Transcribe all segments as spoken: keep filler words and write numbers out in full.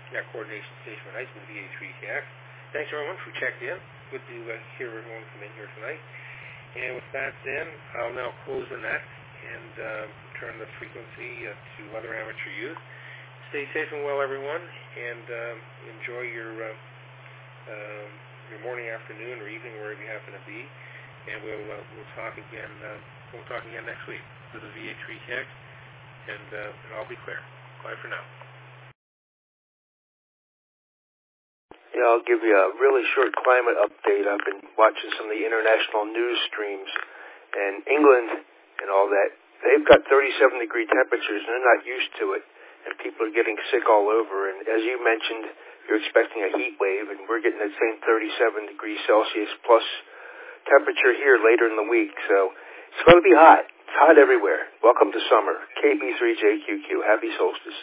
That coordination station for Heights with V H three K X. Thanks everyone for checking in. Good to uh, hear everyone come in here tonight. And with that then, I'll now close the net and uh, turn the frequency uh, to other amateur youth. Stay safe and well, everyone, and um, enjoy your uh, uh, your morning, afternoon, or evening, wherever you happen to be. And we'll uh, we'll talk again. Uh, we'll talk again next week with the V H three K X, and, uh, and I'll be clear. Bye for now. Yeah, I'll give you a really short climate update. I've been watching some of the international news streams, and England and all that, they've got thirty-seven degree temperatures, and they're not used to it, and people are getting sick all over. And as you mentioned, you're expecting a heat wave, and we're getting that same thirty-seven degrees Celsius plus temperature here later in the week. So it's going to be hot. It's hot everywhere. Welcome to summer. K B three J Q Q. Happy solstice.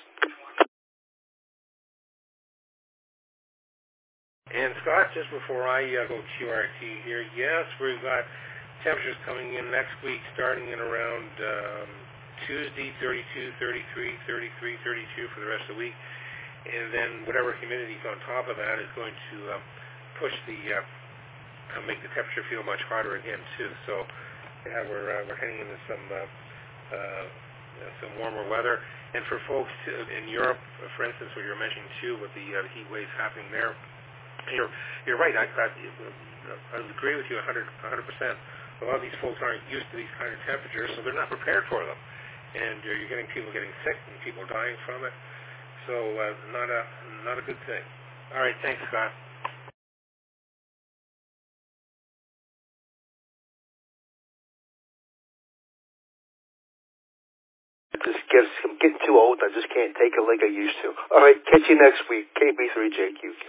And Scott, just before I uh, go Q R T here, yes, we've got temperatures coming in next week starting in around um, Tuesday, thirty-two, thirty-three, thirty-three, thirty-two for the rest of the week. And then whatever humidity is on top of that is going to um, push the, uh, make the temperature feel much hotter again, too. So yeah, we're, uh, we're heading into some, uh, uh, some warmer weather. And for folks to, in Europe, uh, for instance, what you're mentioning, too, with the uh, heat waves happening there, You're you're right. I, I, I agree with you one hundred percent. A lot of these folks aren't used to these kind of temperatures, so they're not prepared for them. And uh, you're getting people getting sick and people dying from it. So uh, not a not a good thing. All right. Thanks, Scott. It just gets, I'm getting too old. I just can't take it like I used to. All right. Catch you next week. K B three J Q Q.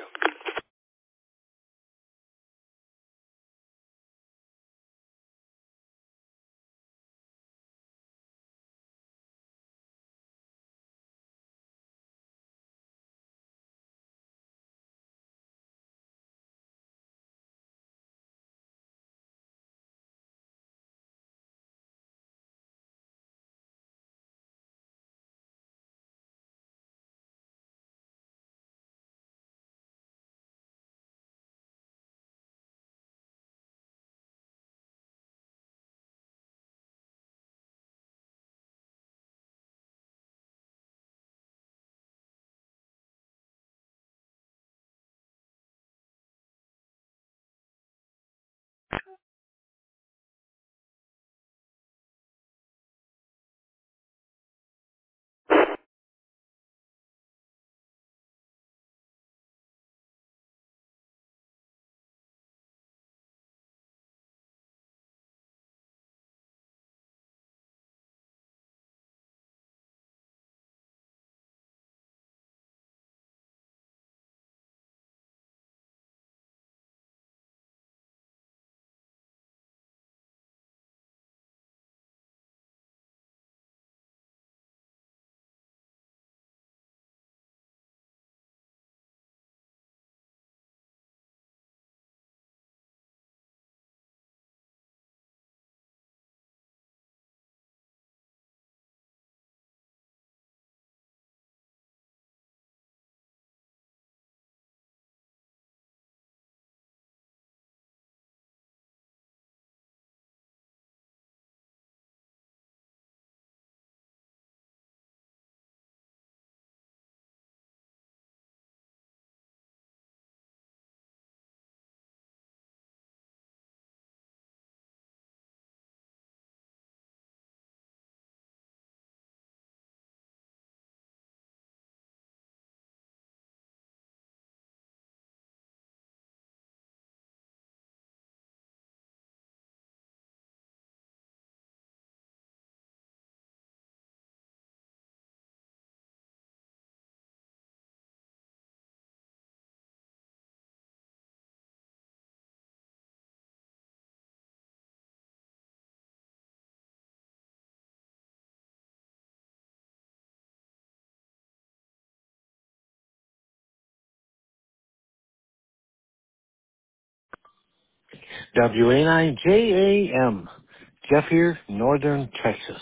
W A nine J A M, Jeff here, Northern Texas.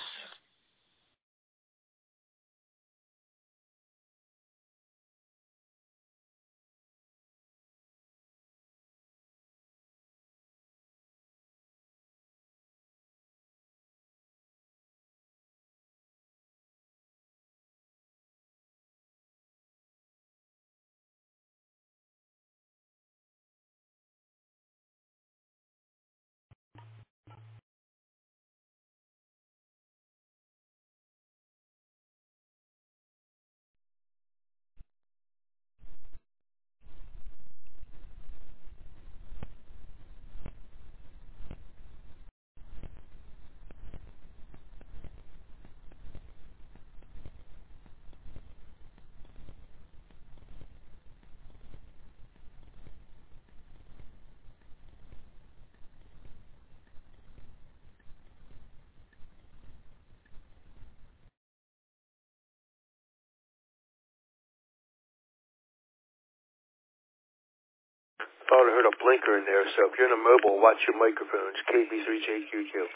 Thought I heard a blinker in there, so if you're in a mobile, watch your microphones. K B three J Q Q.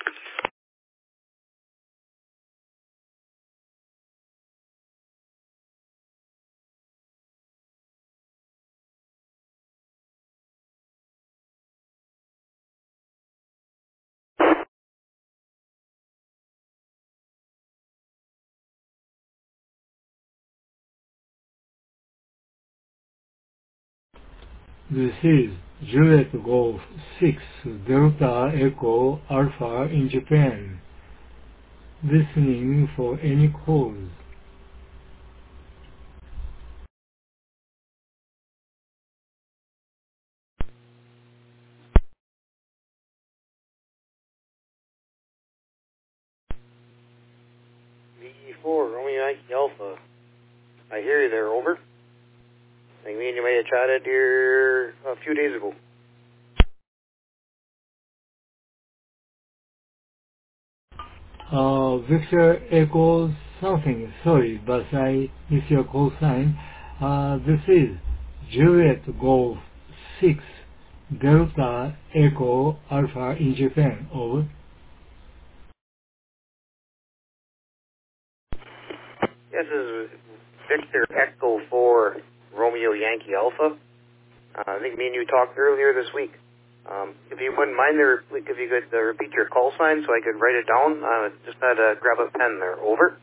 This is Juliet Golf six Delta Echo Alpha in Japan. Listening for any calls. V four, Romeo Yankee Alpha. I hear you there, over. I think me and you may have chatted here a few days ago. Uh, Victor Echo something, sorry, but I missed your call sign. Uh, this is Juliet Golf six Delta Echo Alpha in Japan, over. Yes, this is Victor Echo four, Romeo Yankee Alpha. Uh, I think me and you talked earlier this week. Um, if you wouldn't mind there, if you could uh, repeat your call sign so I could write it down. I uh, just had to grab a pen there. Over.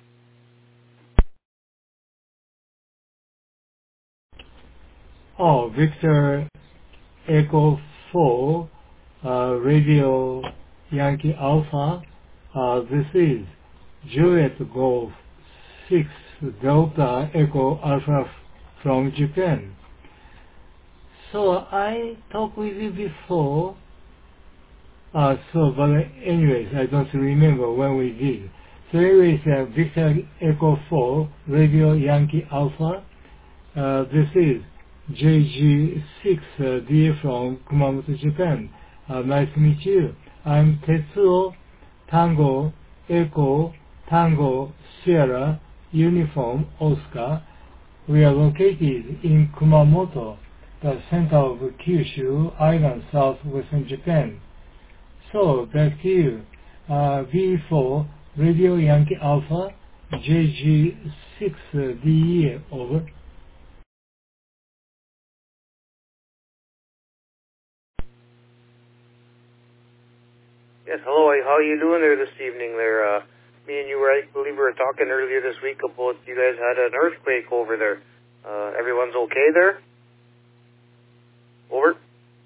Oh, Victor Echo four, uh, Radio Yankee Alpha. Uh, this is Juliet Golf six Delta Echo Alpha from Japan. So I talked with you before. Uh, so, but anyways, I don't remember when we did. So anyways, uh, Victor Echo four, Radio Yankee Alpha. Uh, this is J G six uh, D from Kumamoto, Japan. Uh, nice to meet you. I'm Tetsuo Tango Echo Tango Sierra Uniform Oscar. We are located in Kumamoto, the center of Kyushu Island, southwestern Japan. So, back to you. Uh, V four, Radio Yankee Alpha, J G six D E, over. Yes, hello. How are you doing there this evening there? Uh, me and you were, I believe we were talking earlier this week about you guys had an earthquake over there. Uh, everyone's okay there? Over.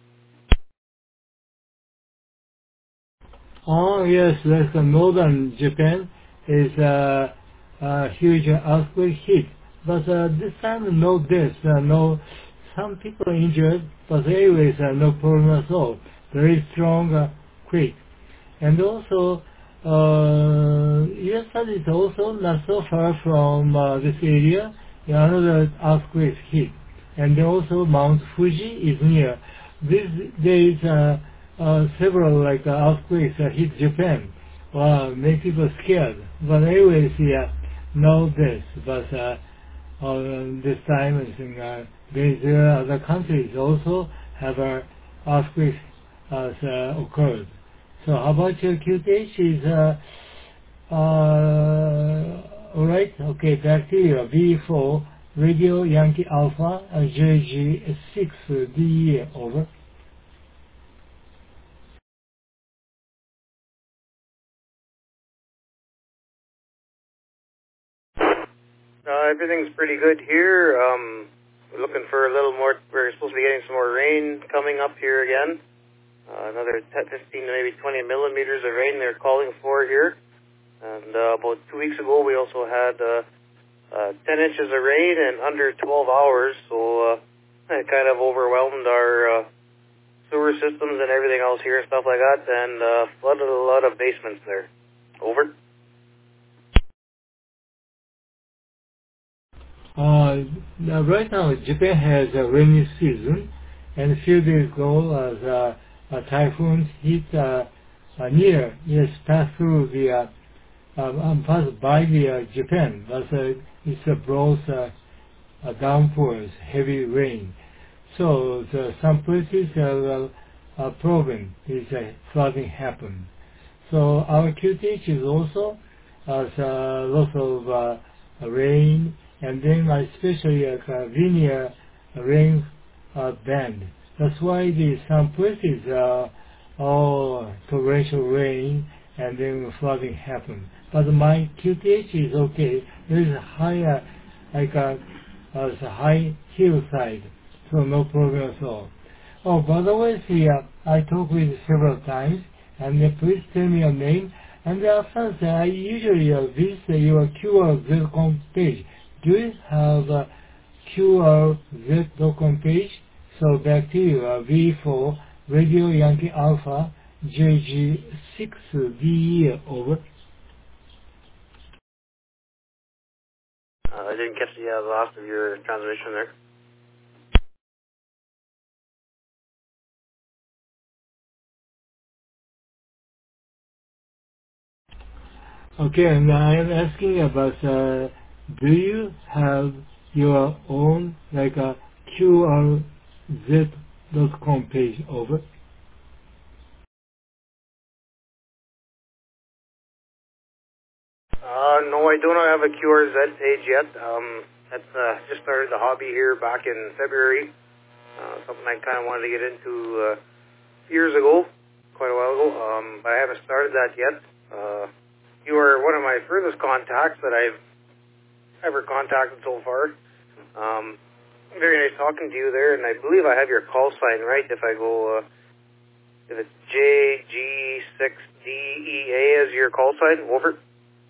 Oh, yes, like uh, northern Japan is a uh, uh, huge earthquake hit. But uh, this time, no deaths, uh, no, some people injured, but anyways, uh, no problem at all. Very strong uh, quake. And also, uh, U S is also not so far from uh, this area. Another earthquake hit. And also Mount Fuji is near. These days, uh, uh, several like uh, earthquakes uh, hit Japan. Wow, make people scared. But anyways, yeah, no deaths. But uh, uh, this time, I think uh, there are other countries also have uh, earthquakes has uh, occurred. So how about your Q T H is, uh, uh, alright, okay, back to you. V four, Radio Yankee Alpha, uh, J G six D E, over. Uh, everything's pretty good here. Um, we're looking for a little more, we're supposed to be getting some more rain coming up here again. Uh, another fifteen to maybe twenty millimeters of rain they're calling for here. And uh, about two weeks ago we also had uh, uh, ten inches of rain in under twelve hours, so uh, it kind of overwhelmed our uh, sewer systems and everything else here and stuff like that, and uh, flooded a lot of basements there. Over. Uh, now right now, Japan has a rainy season, and a few days ago, uh, the uh, typhoon hit uh, uh, near, yes, passed through the, uh, um, passed by the uh, Japan, but uh, it's uh, brought uh, uh, downpours, heavy rain. So the, some places are uh, proven is uh, flooding happen. So our Q T H is also uh, the lots of uh, rain, and then especially a uh, linear rain uh, band. That's why the some places are all torrential rain and then flooding happen. But my Q T H is okay. There is a higher, like a, uh, a high hillside, so no problem at all. Oh, by the way, here I talked with several times, and uh, please tell me your name. And after that, I usually uh, visit your Q R Z dot com page. Do you have a Q R Z dot com page? So back to you, uh, V for Radio Yankee Alpha, J G six D E, over. Uh, I didn't catch the uh, last of your transmission there. Okay, and I am asking about, uh, do you have your own, like a Q R Z dot com page, over? Uh, no, I do not have a Q R Z page yet. Um, that's uh, just started the hobby here back in February. Uh, something I kind of wanted to get into uh, years ago, quite a while ago. Um, but I haven't started that yet. Uh, you are one of my furthest contacts that I've ever contacted so far. Um, very nice talking to you there, and I believe I have your call sign right. If I go, uh, if it's J G six D E A as your call sign, over.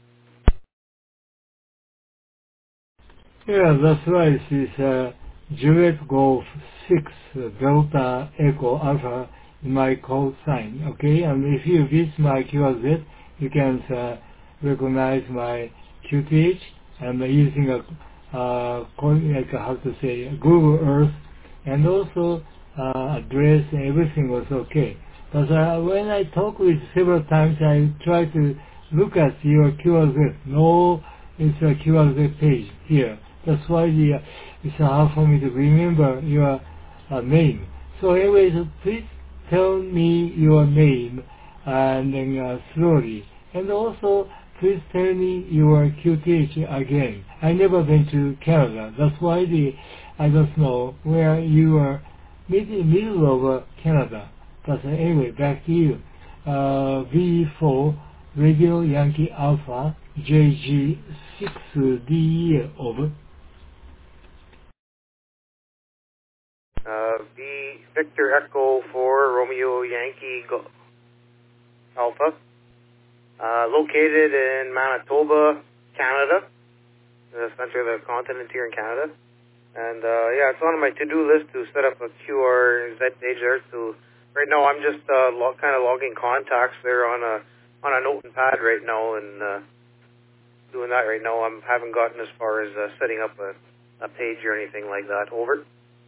Yeah, that's right. It's uh, Juliet Golf six uh, Delta Echo Alpha in my call sign, okay? And if you visit my Q R Z, you can uh, recognize my Q T H. I'm using a, uh, call- like how to say, Google Earth, and also uh, address and everything was okay. But uh, when I talk with several times, I try to look at your Q R Z. No, it's a Q R Z page here. That's why the, uh, it's hard for me to remember your uh, name. So anyways, please tell me your name and then uh, slowly. And also, please tell me your Q T H again. I never been to Canada. That's why the, I don't know where you are, mid, middle of uh, Canada. But uh, anyway, back to you. Uh, V four, Radio Yankee Alpha, J G six D E, over. Uh, V Victor Echo four Romeo Yankee Go- Alpha. Uh, located in Manitoba, Canada, the center of the continent here in Canada. And uh, yeah, it's on my to-do list to set up a Q R Z page there. So right now I'm just uh, log- kind of logging contacts there on a on a notepad right now, and uh, doing that right now. I haven't gotten as far as uh, setting up a, a page or anything like that. Over.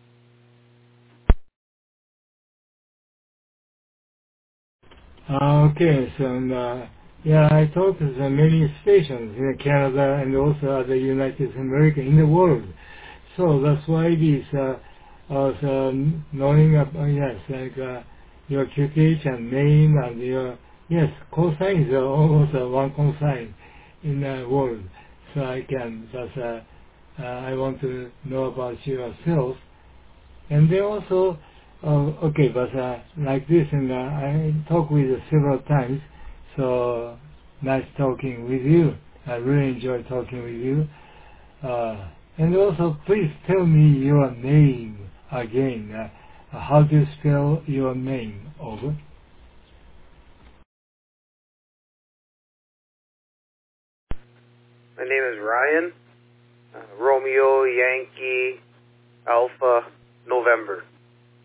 Uh, okay, so uh, yeah, I talked to the many stations in Canada and also other United America in the world. So that's why this uh, was uh, knowing about, yes, like uh, your Q T H and name and your, yes, call signs are almost uh, one call sign in the world. So I can, just, uh, uh, I want to know about yourself. And then also, uh, okay, but uh, like this, and uh, I talk with you several times, so nice talking with you. I really enjoy talking with you. Uh, and also, please tell me your name again. Uh, how do you spell your name? Over. My name is Ryan. Uh, Romeo Yankee Alpha November.